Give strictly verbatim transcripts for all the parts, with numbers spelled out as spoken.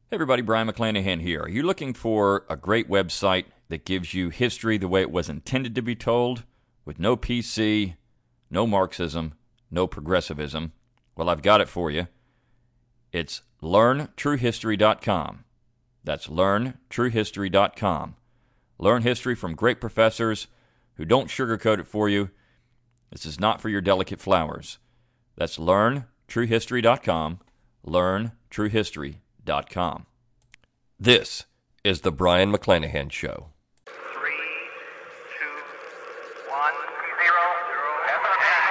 Hey everybody, Brian McClanahan here. Are you looking for a great website that gives you history the way it was intended to be told, with no P C, no Marxism, no progressivism? Well, I've got it for you. It's learn true history dot com. That's learn true history dot com. Learn history from great professors who don't sugarcoat it for you. This is not for your delicate flowers. That's learn true history dot com. learn true history dot com. This is the Brian McClanahan Show. Three, two, one, zero, zero,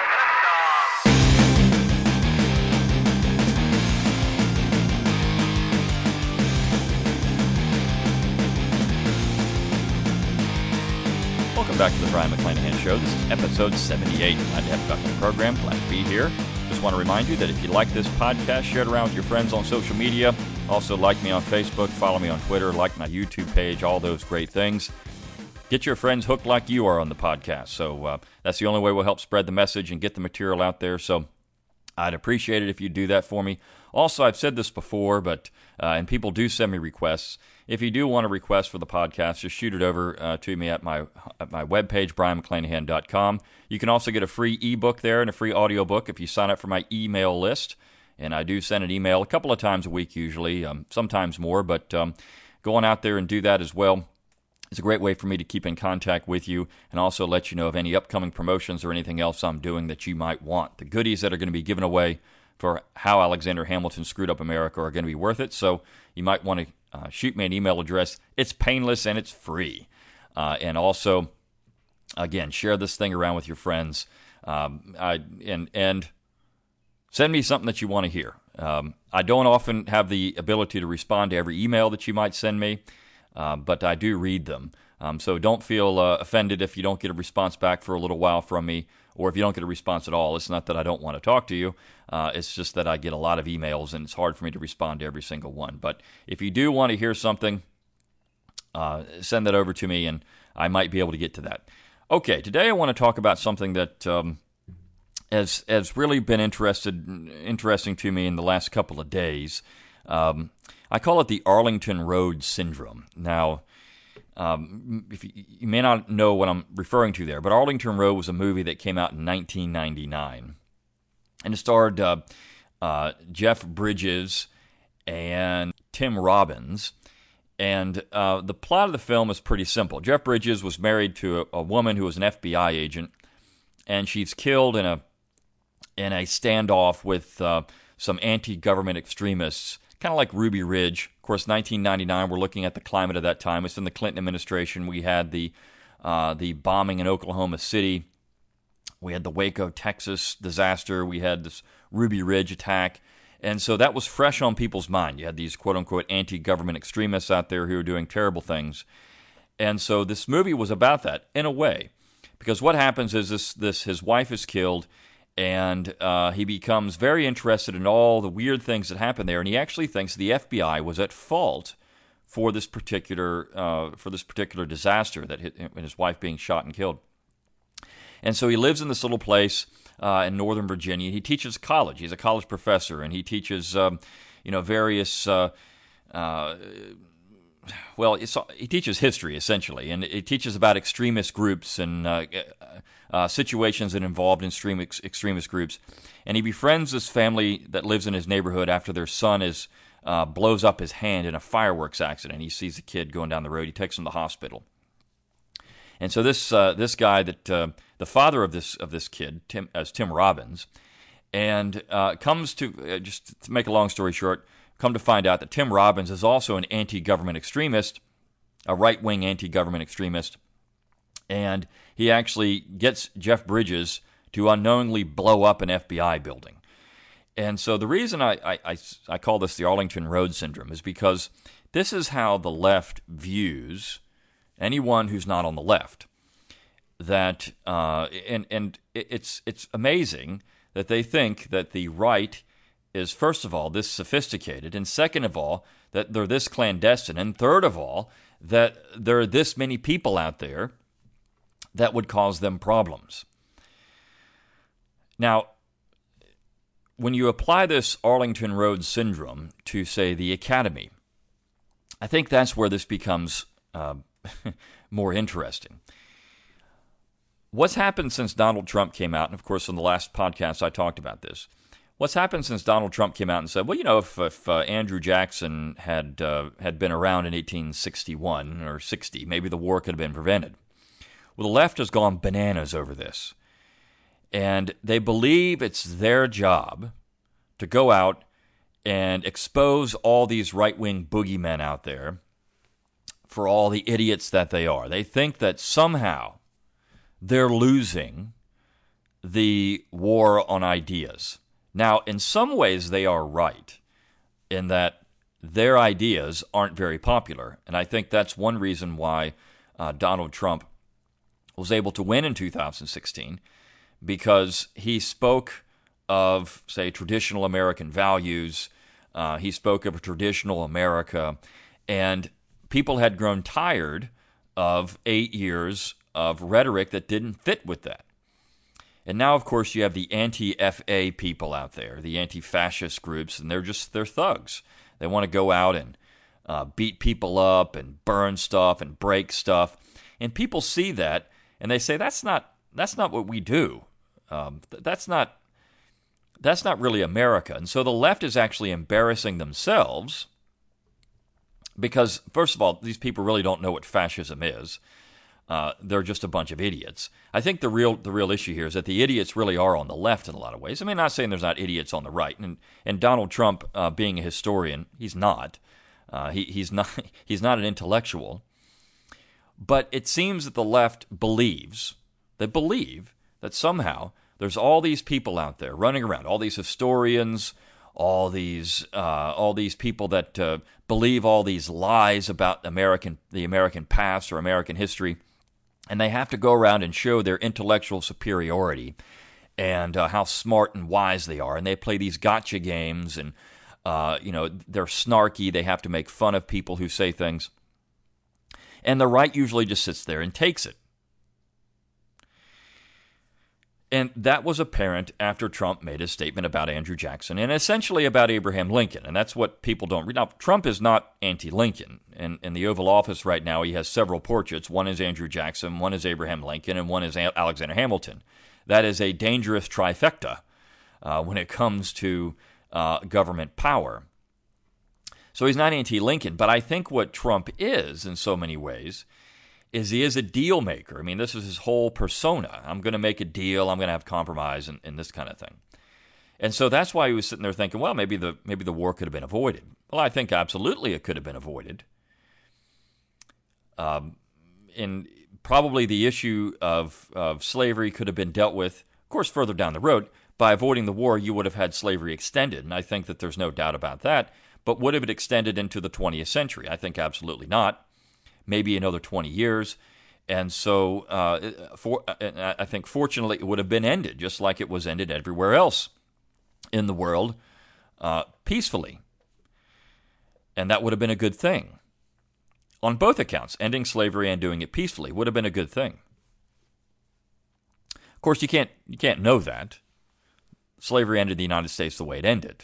Welcome back to the Brian McClanahan Show. This is episode seventy-eight. Glad to have you back on the program. Glad to be here. Just want to remind you that if you like this podcast, share it around with your friends on social media. Also, like me on Facebook, follow me on Twitter, like my YouTube page, all those great things. Get your friends hooked like you are on the podcast. So uh, that's the only way we'll help spread the message and get the material out there. So I'd appreciate it if you'd do that for me. Also, I've said this before, but uh, and people do send me requests. If you do want a request for the podcast, just shoot it over uh, to me at my at my webpage, brian mcclanahan dot com. You can also get a free ebook there and a free audiobook if you sign up for my email list. And I do send an email a couple of times a week usually, um, sometimes more, but um, go on out there and do that as well. It's a great way for me to keep in contact with you and also let you know of any upcoming promotions or anything else I'm doing that you might want. The goodies that are going to be given away for How Alexander Hamilton Screwed Up America are going to be worth it, so you might want to uh, shoot me an email address. It's painless and it's free. Uh, and also, again, share this thing around with your friends. Um, I, and and send me something that you want to hear. Um, I don't often have the ability to respond to every email that you might send me, uh, but I do read them. Um, so don't feel uh, offended if you don't get a response back for a little while from me, or if you don't get a response at all. It's not that I don't want to talk to you. Uh, it's just that I get a lot of emails, and it's hard for me to respond to every single one. But if you do want to hear something, uh, send that over to me, and I might be able to get to that. Okay, today I want to talk about something that um, has has really been interested interesting to me in the last couple of days. Um, I call it the Arlington Road Syndrome. Now, um, if you, you may not know what I'm referring to there, but Arlington Road was a movie that came out in nineteen ninety-nine, and it starred uh, uh, Jeff Bridges and Tim Robbins. And uh, the plot of the film is pretty simple. Jeff Bridges was married to a, a woman who was an F B I agent, and she's killed in a in a standoff with uh, some anti-government extremists, kind of like Ruby Ridge. Of course, nineteen ninety-nine, we're looking at the climate of that time. It's in the Clinton administration. We had the uh, the bombing in Oklahoma City. We had the Waco, Texas disaster. We had this Ruby Ridge attack. And so that was fresh on people's mind. You had these quote-unquote anti-government extremists out there who were doing terrible things. And so this movie was about that, in a way. Because what happens is this, this his wife is killed, and uh, he becomes very interested in all the weird things that happen there, and he actually thinks the F B I was at fault for this particular uh, for this particular disaster, that hit, his wife being shot and killed. And so he lives in this little place uh, in Northern Virginia. He teaches college. He's a college professor, and he teaches um, you know various. Uh, uh, Well, it's, he teaches history, essentially, and he teaches about extremist groups and uh, uh, situations that involved extreme ex- extremist groups. And he befriends this family that lives in his neighborhood after their son is uh, blows up his hand in a fireworks accident. He sees a kid going down the road. He takes him to the hospital. And so this uh, this guy, that uh, the father of this of this kid, Tim, as Tim Robbins, and uh, comes to, uh, just to make a long story short, come to find out that Tim Robbins is also an anti-government extremist, a right-wing anti-government extremist, and he actually gets Jeff Bridges to unknowingly blow up an F B I building. And so the reason I, I, I, I call this the Arlington Road Syndrome is because this is how the left views anyone who's not on the left. That uh, and and it's it's amazing that they think that the right is, first of all, this sophisticated, and second of all, that they're this clandestine, and third of all, that there are this many people out there that would cause them problems. Now, when you apply this Arlington Road Syndrome to, say, the academy, I think that's where this becomes uh, more interesting. What's happened since Donald Trump came out, and of course in the last podcast I talked about this, what's happened since Donald Trump came out and said, well, you know, if, if uh, Andrew Jackson had uh, had been around in eighteen sixty-one or sixty, maybe the war could have been prevented. Well, the left has gone bananas over this. And they believe it's their job to go out and expose all these right-wing boogeymen out there for all the idiots that they are. They think that somehow they're losing the war on ideas. Now, in some ways, they are right in that their ideas aren't very popular. And I think that's one reason why uh, Donald Trump was able to win in two thousand sixteen, because he spoke of, say, traditional American values. Uh, he spoke of a traditional America. And people had grown tired of eight years of rhetoric that didn't fit with that. And now, of course, you have the anti-F A people out there, the anti-fascist groups, and they're just, they're thugs. They want to go out and uh, beat people up and burn stuff and break stuff. And people see that, and they say, that's not, that's not what we do. Um, th- that's not, that's not really America. And so the left is actually embarrassing themselves because, first of all, these people really don't know what fascism is. Uh, they're just a bunch of idiots. I think the real the real issue here is that the idiots really are on the left in a lot of ways. I mean, I'm not saying there's not idiots on the right, and and Donald Trump, uh, being a historian, he's not. Uh, he he's not he's not an intellectual. But it seems that the left believes they believe that somehow there's all these people out there running around, all these historians, all these uh, all these people that uh, believe all these lies about American the American past or American history. And they have to go around and show their intellectual superiority and uh, how smart and wise they are. And they play these gotcha games, and uh, you know they're snarky. They have to make fun of people who say things. And the right usually just sits there and takes it. And that was apparent after Trump made his statement about Andrew Jackson and essentially about Abraham Lincoln. And that's what people don't read. Now, Trump is not anti-Lincoln. And in the Oval Office right now, he has several portraits. One is Andrew Jackson, one is Abraham Lincoln, and one is Alexander Hamilton. That is a dangerous trifecta uh, when it comes to uh, government power. So he's not anti-Lincoln. But I think what Trump is, in so many ways, is he is a deal maker. I mean, this is his whole persona. I'm going to make a deal. I'm going to have compromise and, and this kind of thing. And so that's why he was sitting there thinking, well, maybe the maybe the war could have been avoided. Well, I think absolutely it could have been avoided. Um, and probably the issue of, of slavery could have been dealt with, of course, further down the road. By avoiding the war, you would have had slavery extended. And I think that there's no doubt about that. But would have it extended into the twentieth century? I think absolutely not. Maybe another twenty years. And so uh, for, I think fortunately it would have been ended, just like it was ended everywhere else in the world, uh, peacefully. And that would have been a good thing. On both accounts, ending slavery and doing it peacefully would have been a good thing. Of course, you can't you can't know that. Slavery ended in the United States the way it ended.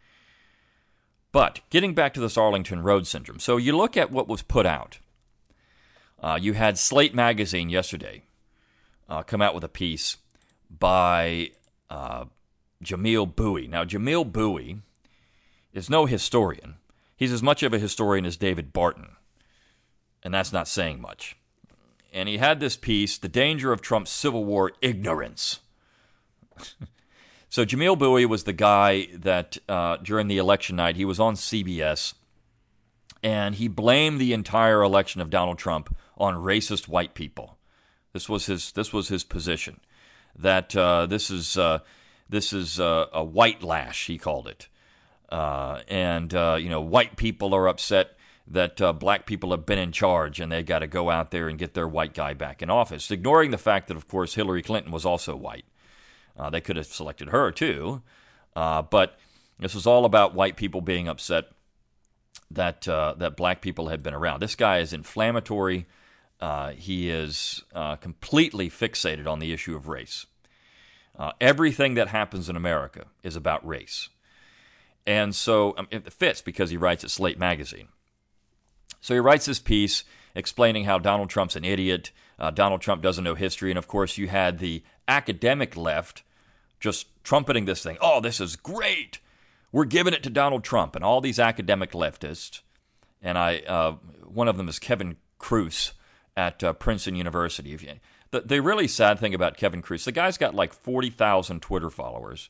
But getting back to this Arlington Road syndrome, so you look at what was put out. Uh, you had Slate Magazine yesterday uh, come out with a piece by uh, Jamil Bowie. Now, Jamil Bowie is no historian. He's as much of a historian as David Barton, and that's not saying much. And he had this piece, The Danger of Trump's Civil War Ignorance. So Jamil Bowie was the guy that uh, during the election night, he was on C B S, and he blamed the entire election of Donald Trump on racist white people. This was his. This was his position. That uh, this is uh, this is uh, a white lash, he called it, uh, and uh, you know, white people are upset that uh, black people have been in charge, and they got to go out there and get their white guy back in office, ignoring the fact that, of course, Hillary Clinton was also white. Uh, they could have selected her too, uh, but this was all about white people being upset that uh, that black people had been around. This guy is inflammatory. Uh, he is uh, completely fixated on the issue of race. Uh, everything that happens in America is about race. And so um, it fits because he writes at Slate Magazine. So he writes this piece explaining how Donald Trump's an idiot, uh, Donald Trump doesn't know history, and of course you had the academic left just trumpeting this thing. Oh, this is great. We're giving it to Donald Trump, and all these academic leftists. And I, uh, one of them is Kevin Kruse at uh, Princeton University. The, the really sad thing about Kevin Kruse, the guy's got like forty thousand Twitter followers.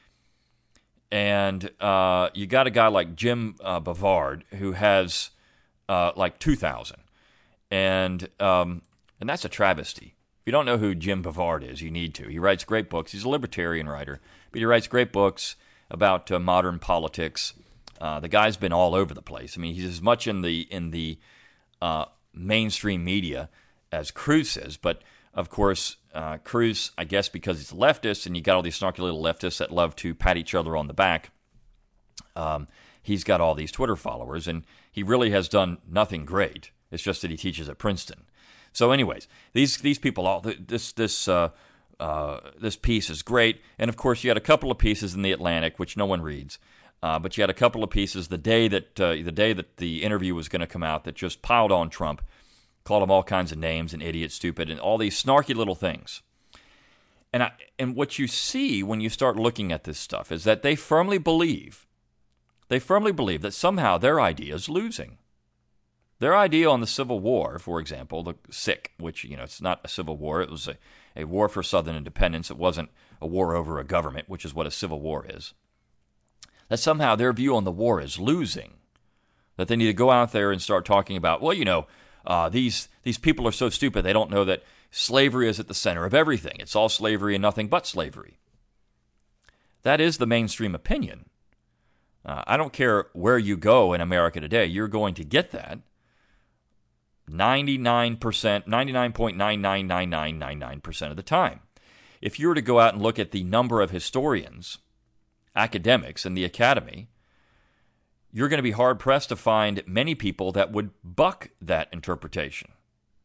And uh, you got a guy like Jim uh, Bavard who has uh, like two thousand. And um, and that's a travesty. If you don't know who Jim Bavard is, you need to. He writes great books. He's a libertarian writer, but he writes great books about uh, modern politics. Uh, the guy's been all over the place. I mean, he's as much in the in the uh, mainstream media as Kruse is. But of course, uh, Kruse, I guess, because he's a leftist, and you got all these snarky little leftists that love to pat each other on the back. Um, he's got all these Twitter followers, and he really has done nothing great. It's just that he teaches at Princeton. So, anyways, these these people, all this this uh, uh, this piece is great, and of course, you had a couple of pieces in the Atlantic which no one reads, uh, but you had a couple of pieces the day that uh, the day that the interview was going to come out that just piled on Trump, called him all kinds of names and idiot, stupid, and all these snarky little things. And I, and what you see when you start looking at this stuff is that they firmly believe, they firmly believe that somehow their idea is losing. Their idea on the Civil War, for example, the S I C, which, you know, it's not a civil war, it was a, a war for Southern independence. It wasn't a war over a government, which is what a civil war is. That somehow their view on the war is losing. That they need to go out there and start talking about, well, you know, uh, these these people are so stupid, they don't know that slavery is at the center of everything. It's all slavery and nothing but slavery. That is the mainstream opinion. Uh, I don't care where you go in America today, you're going to get that. ninety-nine percent, ninety-nine point nine nine nine nine nine nine percent of the time. If you were to go out and look at the number of historians, academics in the academy, you're going to be hard-pressed to find many people that would buck that interpretation.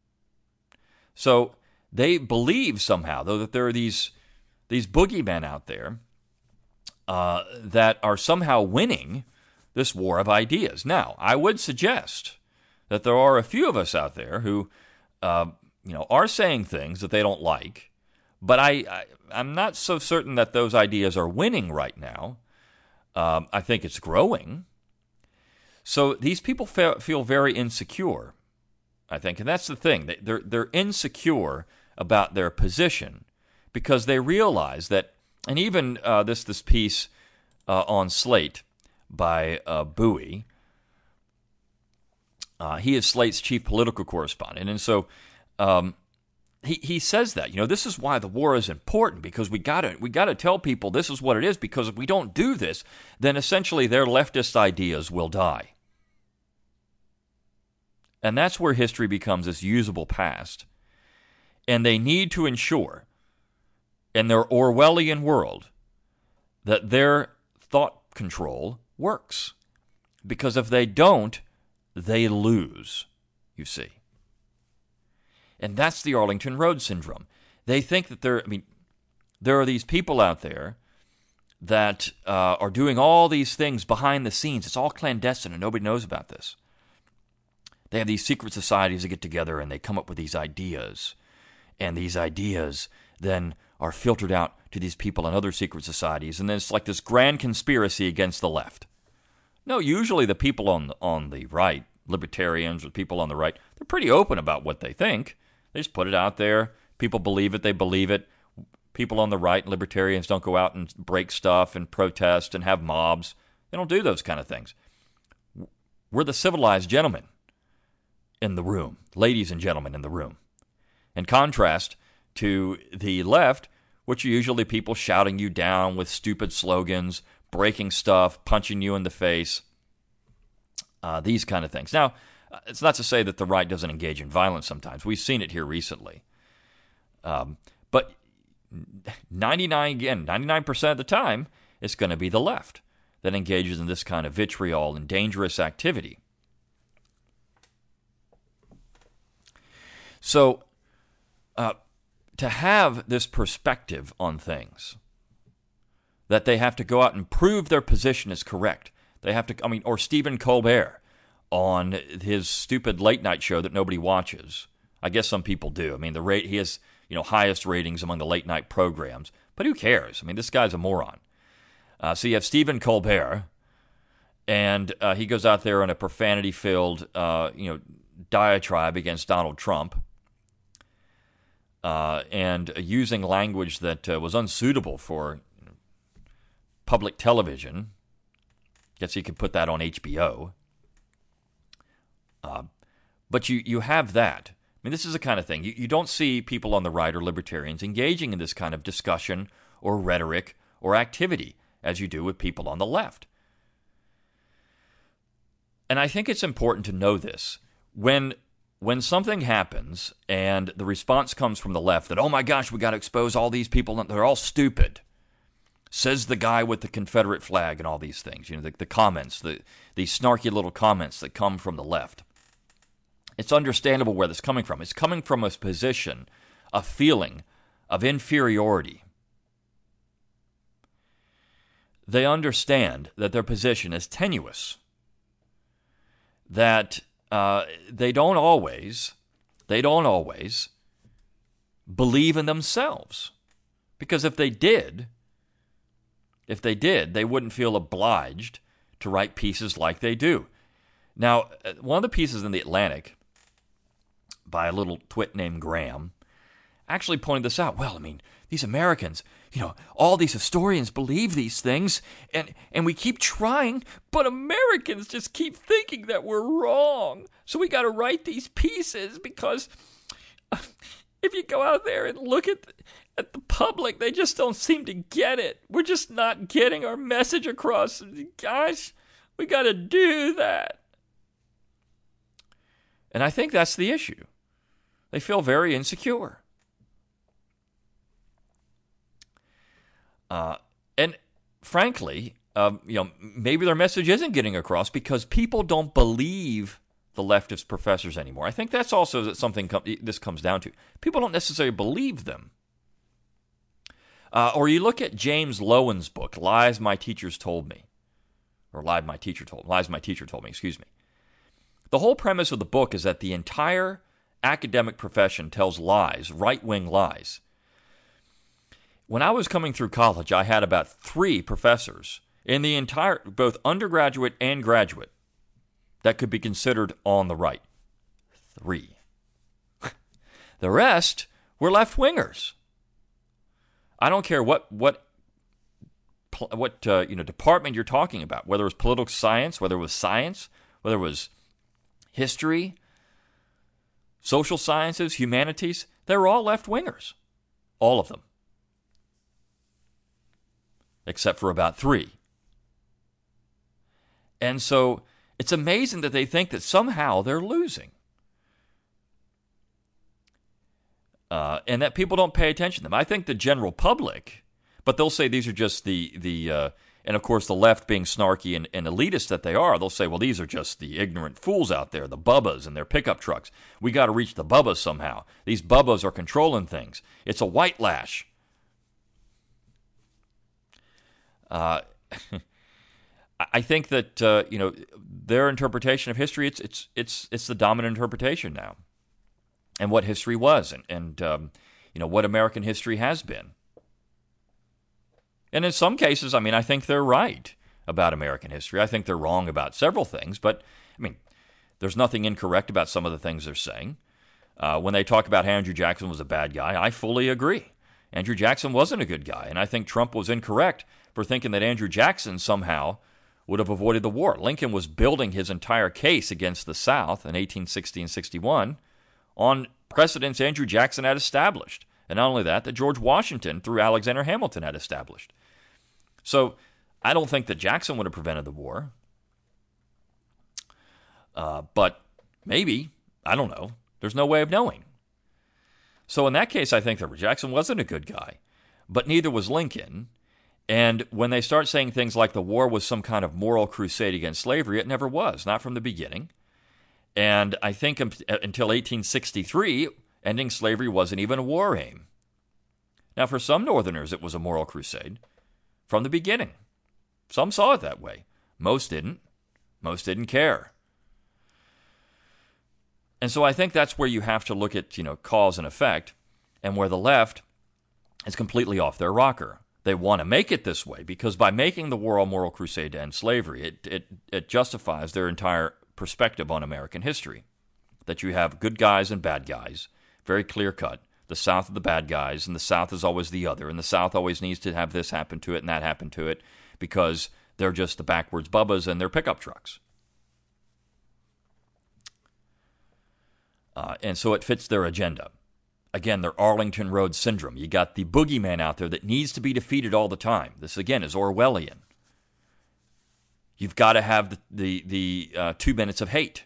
So they believe somehow, though, that there are these, these boogeymen out there uh, that are somehow winning this war of ideas. Now, I would suggest that there are a few of us out there who, uh, you know, are saying things that they don't like, but I, I, I'm not so certain that those ideas are winning right now. Um, I think it's growing. So these people fe- feel very insecure, I think, and that's the thing. They, they're they're insecure about their position because they realize that, and even uh, this this piece uh, on Slate by uh, Bowie. Uh, he is Slate's chief political correspondent, and so um, he he says that, you know, this is why the war is important, because we gotta we gotta tell people this is what it is, because if we don't do this, then essentially their leftist ideas will die, and that's where history becomes this usable past, and they need to ensure, in their Orwellian world, that their thought control works, because if they don't, they lose, you see. And that's the Arlington Road syndrome. They think that there, I mean, there are these people out there that uh, are doing all these things behind the scenes. It's all clandestine and nobody knows about this. They have these secret societies that get together and they come up with these ideas. And these ideas then are filtered out to these people in other secret societies. And then it's like this grand conspiracy against the left. No, usually the people on the, on the right, libertarians or people on the right, they're pretty open about what they think. They just put it out there. People believe it, they believe it. People on the right, libertarians, don't go out and break stuff and protest and have mobs. They don't do those kind of things. We're the civilized gentlemen in the room, ladies and gentlemen in the room. In contrast to the left, which are usually people shouting you down with stupid slogans, breaking stuff, punching you in the face, uh, these kind of things. Now, it's not to say that the right doesn't engage in violence sometimes. We've seen it here recently. Um, but ninety-nine, again, ninety-nine percent of the time, it's going to be the left that engages in this kind of vitriol and dangerous activity. So, uh, to have this perspective on things, that they have to go out and prove their position is correct. They have to, I mean, or Stephen Colbert on his stupid late night show that nobody watches. I guess some people do. I mean, the rate he has, you know, highest ratings among the late night programs. But who cares? I mean, this guy's a moron. Uh, so you have Stephen Colbert, and uh, he goes out there on a profanity-filled, uh, you know, diatribe against Donald Trump, uh, and uh, using language that uh, was unsuitable for you know, public television. Guess you could put that on H B O. Uh, but you, you have that. I mean, this is the kind of thing. You, you don't see people on the right or libertarians engaging in this kind of discussion or rhetoric or activity as you do with people on the left. And I think it's important to know this. When when something happens and the response comes from the left that, oh my gosh, we got to expose all these people, they're all stupid, says the guy with the Confederate flag and all these things, you know, the, the comments, the these snarky little comments that come from the left. It's understandable where this is coming from. It's coming from a position, a feeling of inferiority. They understand that their position is tenuous, that uh, they don't always, they don't always believe in themselves. Because if they did, if they did, they wouldn't feel obliged to write pieces like they do. Now, one of the pieces in The Atlantic by a little twit named Graham actually pointed this out. Well, I mean, these Americans, you know, all these historians believe these things, and, and we keep trying, but Americans just keep thinking that we're wrong. So we got to write these pieces because if you go out there and look at the, at the public, they just don't seem to get it. We're just not getting our message across. Gosh, we got to do that. And I think that's the issue. They feel very insecure. Uh, and frankly, um, you know, maybe their message isn't getting across because people don't believe the leftist professors anymore. I think that's also something com- this comes down to. People don't necessarily believe them. Uh, or you look at James Lowen's book, Lies My Teachers Told Me, or Lies My Teacher Told Me, Lies My Teacher Told Me, excuse me. The whole premise of the book is that the entire academic profession tells lies, right-wing lies. When I was coming through college, I had about three professors in the entire, both undergraduate and graduate, that could be considered on the right. Three. The rest were left-wingers. I don't care what what what uh, you know department you're talking about, whether it was political science, whether it was science, whether it was history, social sciences, humanities, they were all left-wingers. All of them. Except for about three. And so it's amazing that they think that somehow they're losing. Uh, and that people don't pay attention to them. I think the general public, but they'll say these are just the, the uh, and of course the left being snarky and, and elitist that they are, they'll say, well, these are just the ignorant fools out there, the bubbas and their pickup trucks. We got to reach the bubbas somehow. These bubbas are controlling things. It's a white lash. Uh, I think that uh, you know their interpretation of history, it's it's it's it's the dominant interpretation now, and what history was, and and um, you know what American history has been. And in some cases, I mean, I think they're right about American history. I think they're wrong about several things, but I mean, there's nothing incorrect about some of the things they're saying. Uh, when they talk about how Andrew Jackson was a bad guy, I fully agree. Andrew Jackson wasn't a good guy, and I think Trump was incorrect for thinking that Andrew Jackson somehow would have avoided the war. Lincoln was building his entire case against the South in eighteen sixty and sixty-one on precedents Andrew Jackson had established. And not only that, that George Washington, through Alexander Hamilton, had established. So I don't think that Jackson would have prevented the war. Uh, but maybe, I don't know. There's no way of knowing. So in that case, I think that Jackson wasn't a good guy. But neither was Lincoln. And when they start saying things like the war was some kind of moral crusade against slavery, it never was, not from the beginning. And I think until eighteen sixty-three, ending slavery wasn't even a war aim. Now, for some Northerners, it was a moral crusade from the beginning. Some saw it that way. Most didn't. Most didn't care. And so I think that's where you have to look at, you know, cause and effect, and where the left is completely off their rocker. They want to make it this way because by making the war a moral crusade to end slavery, it, it, it justifies their entire perspective on American history. That you have good guys and bad guys, very clear-cut. The South are the bad guys, and the South is always the other, and the South always needs to have this happen to it and that happen to it because they're just the backwards bubbas and their pickup trucks. Uh, and so it fits their agenda. Again, their Arlington Road syndrome. You got the boogeyman out there that needs to be defeated all the time. This, again, is Orwellian. You've got to have the, the, the uh, two minutes of hate.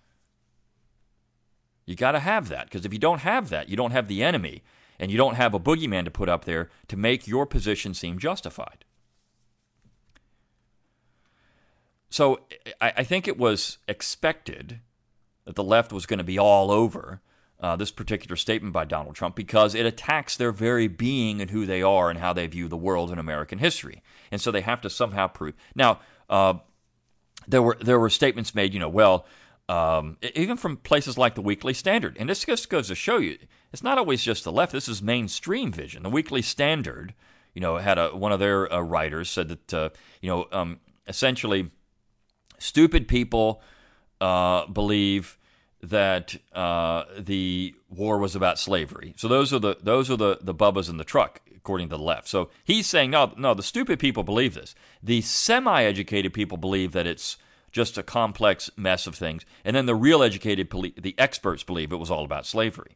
You got to have that, because if you don't have that, you don't have the enemy, and you don't have a boogeyman to put up there to make your position seem justified. So I, I think it was expected that the left was going to be all over uh, this particular statement by Donald Trump because it attacks their very being and who they are and how they view the world and American history. And so they have to somehow prove. Now, uh, there were there were statements made, you know, well, Um, even from places like the Weekly Standard. And this just goes to show you, it's not always just the left. This is mainstream vision. The Weekly Standard, you know, had a, one of their uh, writers said that, uh, you know, um, essentially stupid people uh, believe that uh, the war was about slavery. So those are the those are the, the bubbas in the truck, according to the left. So he's saying, no, no, the stupid people believe this. The semi-educated people believe that it's just a complex mess of things. And then the real educated, the experts believe it was all about slavery.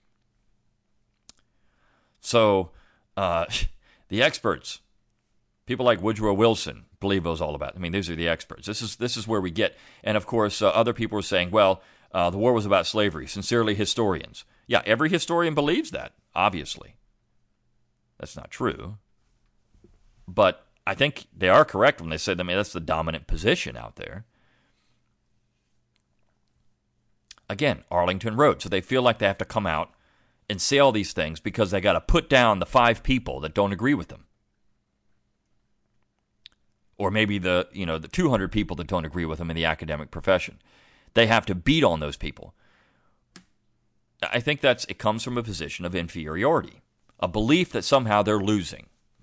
So uh, the experts, people like Woodrow Wilson, believe it was all about. I mean, these are the experts. This is this is where we get. And of course, uh, other people are saying, well, uh, the war was about slavery. Sincerely, historians. Yeah, every historian believes that, obviously. That's not true. But I think they are correct when they say, I mean, that's the dominant position out there. Again, Arlington Road. So they feel like they have to come out and say all these things because they got to put down the five people that don't agree with them. Or maybe the, you know, the two hundred people that don't agree with them in the academic profession. They have to beat on those people. I think that's it comes from a position of inferiority, a belief that somehow they're losing.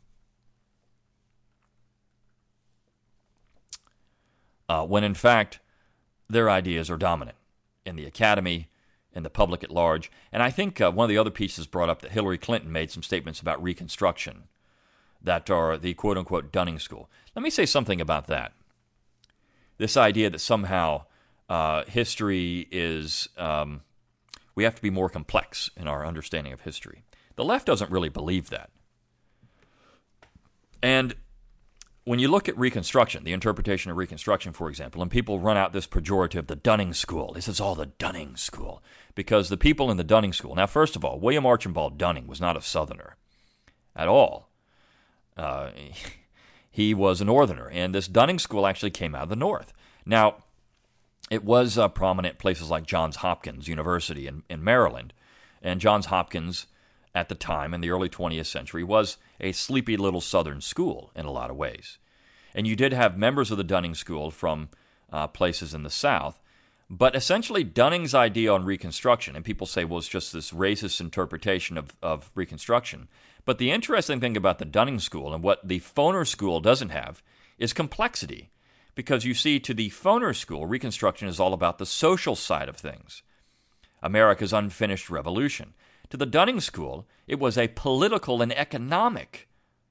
Uh, when in fact, their ideas are dominant in the academy, in the public at large. And I think uh, one of the other pieces brought up that Hillary Clinton made some statements about Reconstruction that are the quote-unquote Dunning School. Let me say something about that. This idea that somehow uh, history is, um, we have to be more complex in our understanding of history. The left doesn't really believe that. And when you look at Reconstruction, the interpretation of Reconstruction, for example, and people run out this pejorative, the Dunning School. This is all the Dunning School. Because the people in the Dunning School, now first of all, William Archibald Dunning was not a Southerner at all. Uh, he was a Northerner, and this Dunning School actually came out of the North. Now, it was uh, prominent places like Johns Hopkins University in, in Maryland, and Johns Hopkins at the time in the early twentieth century was a sleepy little Southern school in a lot of ways. And you did have members of the Dunning School from uh, places in the South, but essentially Dunning's idea on Reconstruction, and people say, well, it's just this racist interpretation of, of Reconstruction. But the interesting thing about the Dunning School and what the Foner School doesn't have is complexity. Because you see, to the Foner School, Reconstruction is all about the social side of things. America's unfinished revolution. To the Dunning School, it was a political and economic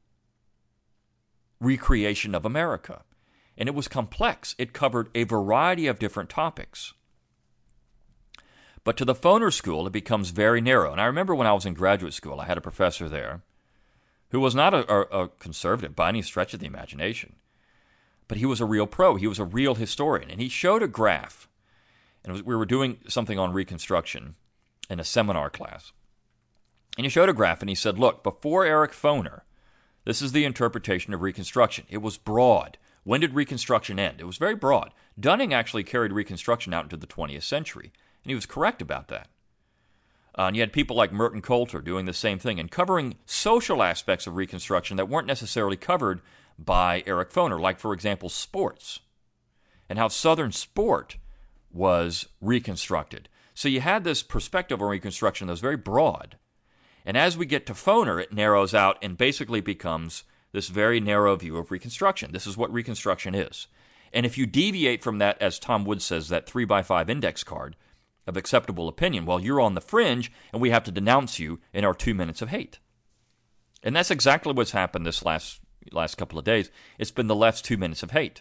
recreation of America. And it was complex. It covered a variety of different topics. But to the Foner School, it becomes very narrow. And I remember when I was in graduate school, I had a professor there who was not a, a, a conservative by any stretch of the imagination. But he was a real pro. He was a real historian. And he showed a graph. And it was, we were doing something on Reconstruction in a seminar class. And he showed a graph, and he said, look, before Eric Foner, this is the interpretation of Reconstruction. It was broad. When did Reconstruction end? It was very broad. Dunning actually carried Reconstruction out into the twentieth century, and he was correct about that. Uh, and you had people like Merton Coulter doing the same thing and covering social aspects of Reconstruction that weren't necessarily covered by Eric Foner, like, for example, sports, and how Southern sport was reconstructed. So you had this perspective on Reconstruction that was very broad. And as we get to Foner, it narrows out and basically becomes this very narrow view of Reconstruction. This is what Reconstruction is. And if you deviate from that, as Tom Woods says, that three by five index card of acceptable opinion, well, you're on the fringe, and we have to denounce you in our two minutes of hate. And that's exactly what's happened this last last couple of days. It's been the left's two minutes of hate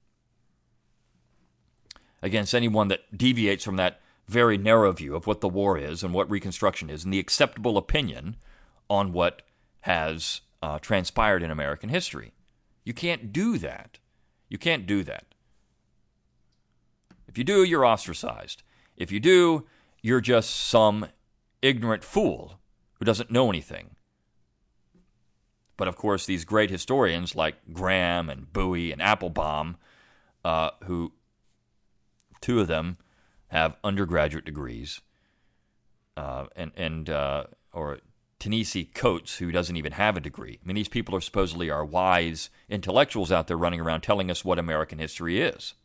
against anyone that deviates from that very narrow view of what the war is and what Reconstruction is and the acceptable opinion on what has uh, transpired in American history. You can't do that. You can't do that. If you do, you're ostracized. If you do, you're just some ignorant fool who doesn't know anything. But of course, these great historians like Graham and Bowie and Applebaum, uh, who two of them have undergraduate degrees, uh, and and uh, or Ta-Nehisi Coates, who doesn't even have a degree. I mean, these people are supposedly our wise intellectuals out there running around telling us what American history is.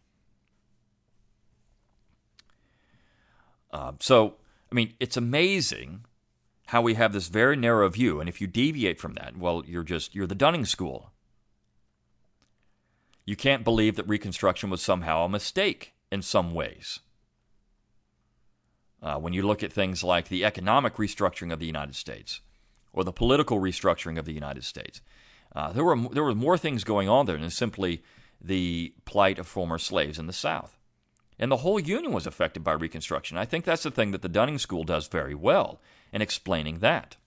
Uh, so, I mean, it's amazing how we have this very narrow view, and if you deviate from that, well, you're just, you're the Dunning School. You can't believe that Reconstruction was somehow a mistake in some ways. Uh, when you look at things like the economic restructuring of the United States or the political restructuring of the United States, uh, there were there were more things going on there than simply the plight of former slaves in the South. And the whole Union was affected by Reconstruction. I think that's the thing that the Dunning School does very well in explaining that.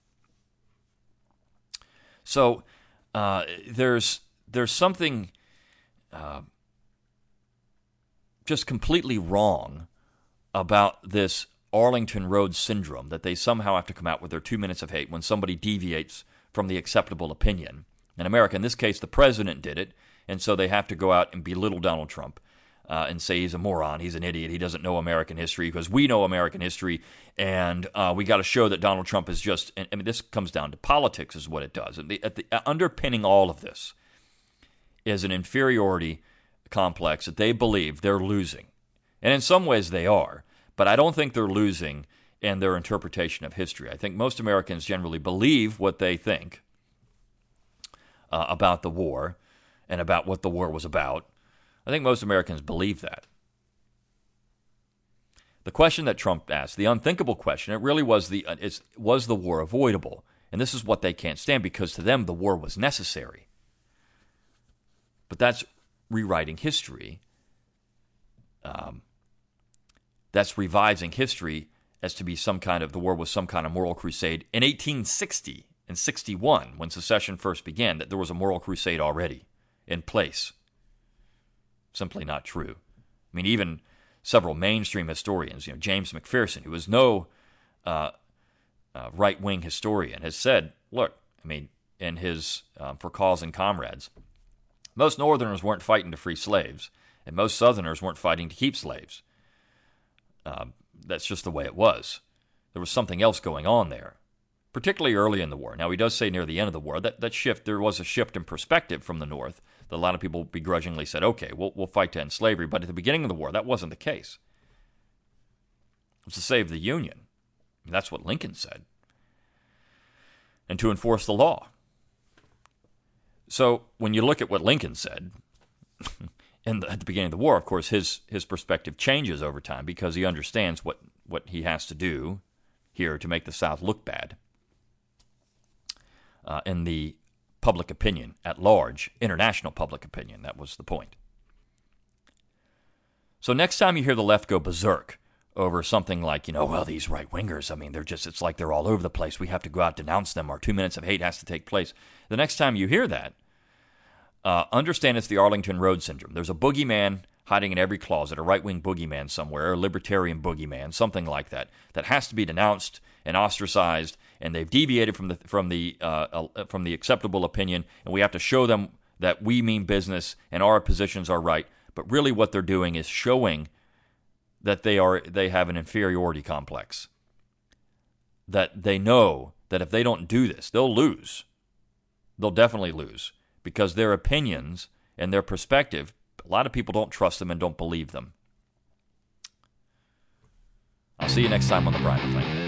So uh, there's there's something uh, just completely wrong about this Arlington Road syndrome, that they somehow have to come out with their two minutes of hate when somebody deviates from the acceptable opinion. In America, in this case, the president did it, and so they have to go out and belittle Donald Trump uh, and say he's a moron, he's an idiot, he doesn't know American history, because we know American history, and uh, we got to show that Donald Trump is just, and, I mean, this comes down to politics is what it does. And the, at the, uh, underpinning all of this is an inferiority complex that they believe they're losing. And in some ways they are. But I don't think they're losing in their interpretation of history. I think most Americans generally believe what they think uh, about the war and about what the war was about. I think most Americans believe that. The question that Trump asked, the unthinkable question, it really was the it's, was the war avoidable? And this is what they can't stand, because to them the war was necessary. But that's rewriting history. Um, that's revising history as to be some kind of, the war was some kind of moral crusade. In eighteen sixty and sixty-one, when secession first began, that there was a moral crusade already in place. Simply not true. I mean, even several mainstream historians, you know, James McPherson, who is no uh, uh, right-wing historian, has said, look, I mean, in his um, For Cause and Comrades, most Northerners weren't fighting to free slaves, and most Southerners weren't fighting to keep slaves. Uh, that's just the way it was. There was something else going on there, particularly early in the war. Now, he does say near the end of the war that that shift, there was a shift in perspective from the North, that a lot of people begrudgingly said, okay, we'll, we'll fight to end slavery. But at the beginning of the war, that wasn't the case. It was to save the Union. I mean, that's what Lincoln said. And to enforce the law. So when you look at what Lincoln said in the, at the beginning of the war, of course, his his perspective changes over time, because he understands what, what he has to do here to make the South look bad uh, in the public opinion at large, international public opinion. That was the point. So next time you hear the left go berserk over something like, you know, well, these right-wingers, I mean, they're just, it's like they're all over the place. We have to go out, denounce them. Our two minutes of hate has to take place. The next time you hear that, uh, understand it's the Arlington Road syndrome. There's a boogeyman hiding in every closet, a right-wing boogeyman somewhere, a libertarian boogeyman, something like that, that has to be denounced and ostracized, and they've deviated from the from the uh, uh, from the acceptable opinion, and we have to show them that we mean business and our positions are right. But really, what they're doing is showing that they are they have an inferiority complex. That they know that if they don't do this, they'll lose. They'll definitely lose, because their opinions and their perspective, a lot of people don't trust them and don't believe them. see you next time on The Brian McClain Cast.